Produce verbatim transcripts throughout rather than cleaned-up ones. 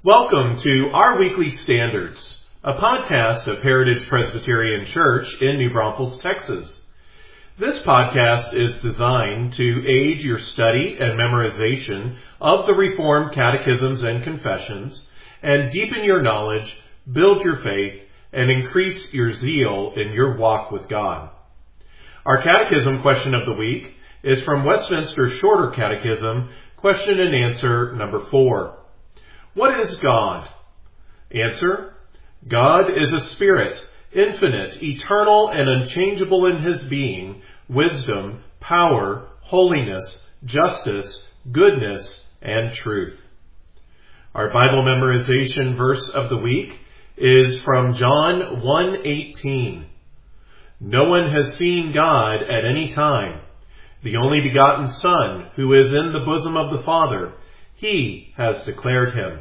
Welcome to Our Weekly Standards, a podcast of Heritage Presbyterian Church in New Braunfels, Texas. This podcast is designed to aid your study and memorization of the Reformed Catechisms and Confessions, and deepen your knowledge, build your faith, and increase your zeal in your walk with God. Our Catechism question of the week is from Westminster Shorter Catechism, question and answer number four. What is God? Answer: God is a spirit, infinite, eternal, and unchangeable in his being, wisdom, power, holiness, justice, goodness, and truth. Our Bible memorization verse of the week is from John one eighteen. No one has seen God at any time. The only begotten Son, who is in the bosom of the Father, he has declared him.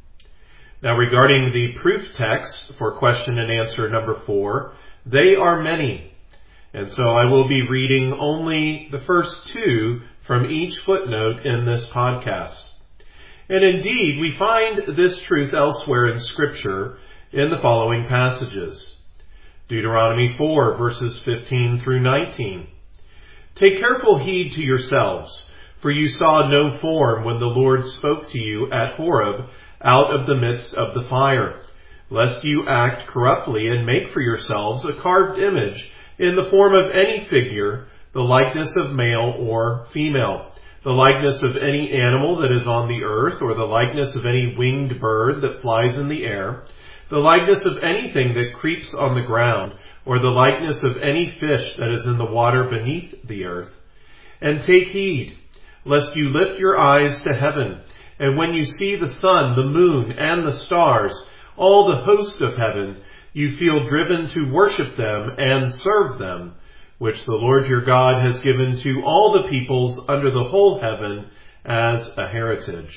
Now, regarding the proof text for question and answer number four, they are many. And so I will be reading only the first two from each footnote in this podcast. And indeed, we find this truth elsewhere in Scripture in the following passages. Deuteronomy four, verses fifteen through nineteen. Take careful heed to yourselves, for you saw no form when the Lord spoke to you at Horeb out of the midst of the fire, lest you act corruptly and make for yourselves a carved image in the form of any figure, the likeness of male or female, the likeness of any animal that is on the earth, or the likeness of any winged bird that flies in the air, the likeness of anything that creeps on the ground, or the likeness of any fish that is in the water beneath the earth. And take heed, lest you lift your eyes to heaven, and when you see the sun, the moon, and the stars, all the host of heaven, you feel driven to worship them and serve them, which the Lord your God has given to all the peoples under the whole heaven as a heritage.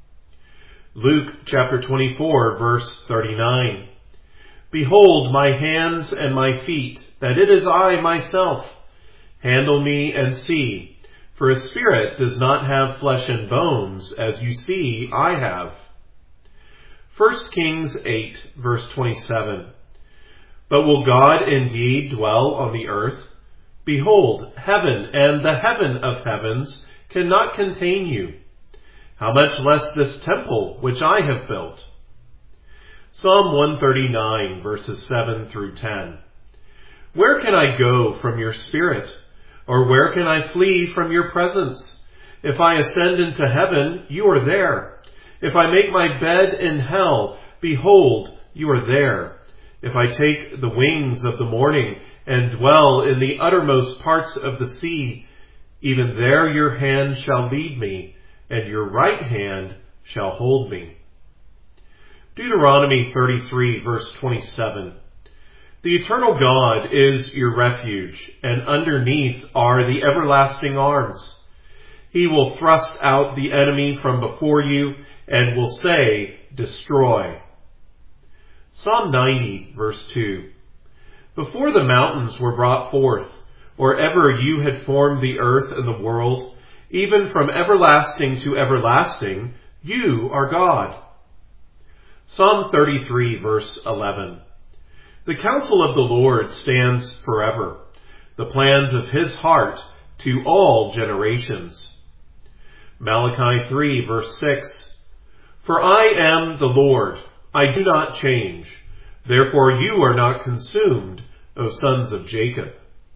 Luke chapter twenty-four, verse thirty-nine. Behold my hands and my feet, that it is I myself. Handle me and see. For a spirit does not have flesh and bones, as you see I have. First Kings eight, verse twenty-seven. But will God indeed dwell on the earth? Behold, heaven and the heaven of heavens cannot contain you. How much less this temple which I have built? Psalm one thirty-nine, verses seven through ten. Where can I go from your spirit? Or where can I flee from your presence? If I ascend into heaven, you are there. If I make my bed in hell, behold, you are there. If I take the wings of the morning and dwell in the uttermost parts of the sea, even there your hand shall lead me, and your right hand shall hold me. Deuteronomy thirty-three, verse twenty-seven. The eternal God is your refuge, and underneath are the everlasting arms. He will thrust out the enemy from before you, and will say, Destroy. Psalm ninety, verse two. Before the mountains were brought forth, or ever you had formed the earth and the world, even from everlasting to everlasting, you are God. Psalm thirty-three, verse eleven. The counsel of the Lord stands forever, the plans of his heart to all generations. Malachi three, verse six. For I am the Lord, I do not change. Therefore you are not consumed, O sons of Jacob.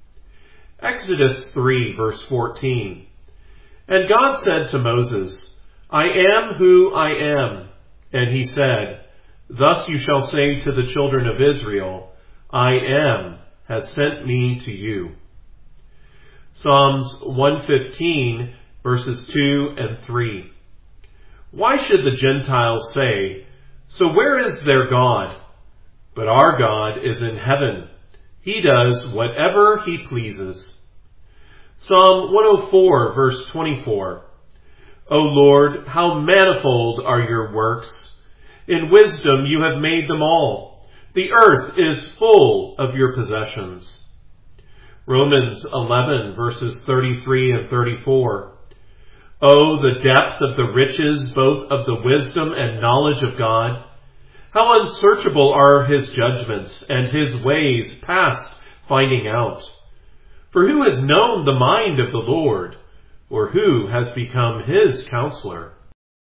Exodus three, verse fourteen. And God said to Moses, I am who I am. And he said, Thus you shall say to the children of Israel, I am has sent me to you. Psalms one fifteen, verses two and three. Why should the Gentiles say, So where is their God? But our God is in heaven. He does whatever he pleases. Psalm one oh four, verse twenty-four. O Lord, how manifold are your works! In wisdom you have made them all. The earth is full of your possessions. Romans eleven, verses thirty-three and thirty-four. Oh, the depth of the riches, both of the wisdom and knowledge of God! How unsearchable are his judgments, and his ways past finding out! For who has known the mind of the Lord, or who has become his counselor?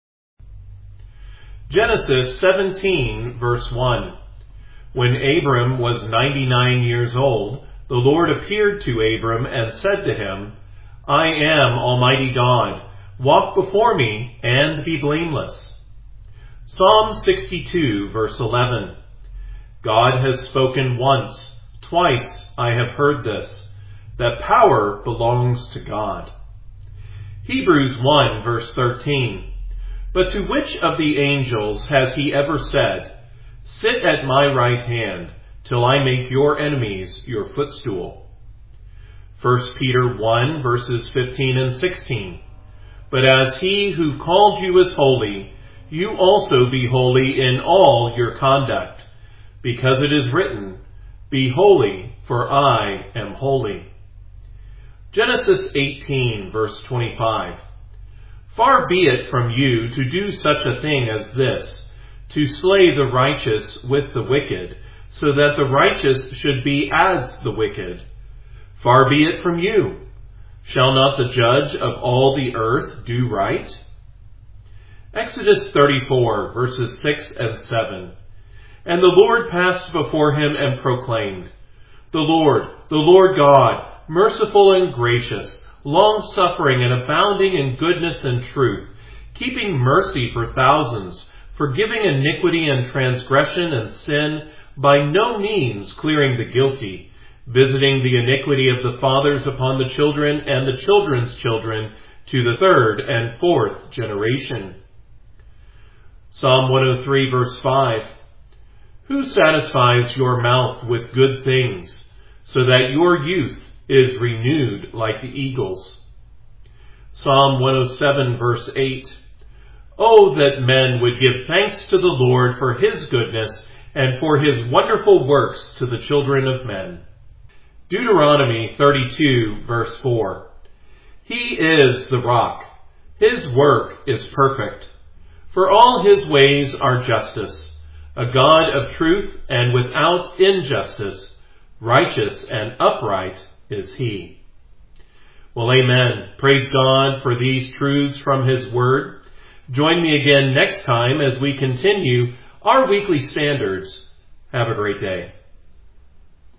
Genesis seventeen, verse one. When Abram was ninety-nine years old, the Lord appeared to Abram and said to him, I am Almighty God. Walk before me and be blameless. Psalm sixty-two, verse eleven. God has spoken once, twice I have heard this, that power belongs to God. Hebrews one, verse thirteen. But to which of the angels has he ever said, Sit at my right hand, till I make your enemies your footstool? First Peter one, verses fifteen and sixteen. But as he who called you is holy, you also be holy in all your conduct, because it is written, Be holy, for I am holy. Genesis eighteen, verse twenty-five. Far be it from you to do such a thing as this, to slay the righteous with the wicked, so that the righteous should be as the wicked. Far be it from you. Shall not the judge of all the earth do right? Exodus thirty-four, verses six and seven. And the Lord passed before him and proclaimed, The Lord, the Lord God, merciful and gracious, long-suffering and abounding in goodness and truth, keeping mercy for thousands, forgiving iniquity and transgression and sin, by no means clearing the guilty, visiting the iniquity of the fathers upon the children and the children's children to the third and fourth generation. Psalm one oh three, verse five. Who satisfies your mouth with good things, so that your youth is renewed like the eagles? Psalm one oh seven, verse eight. Oh, that men would give thanks to the Lord for his goodness and for his wonderful works to the children of men. Deuteronomy thirty-two, verse four. He is the rock. His work is perfect. For all his ways are justice, a God of truth and without injustice, righteous and upright is he. Well, amen. Praise God for these truths from his word. Join me again next time as we continue our weekly standards. Have a great day.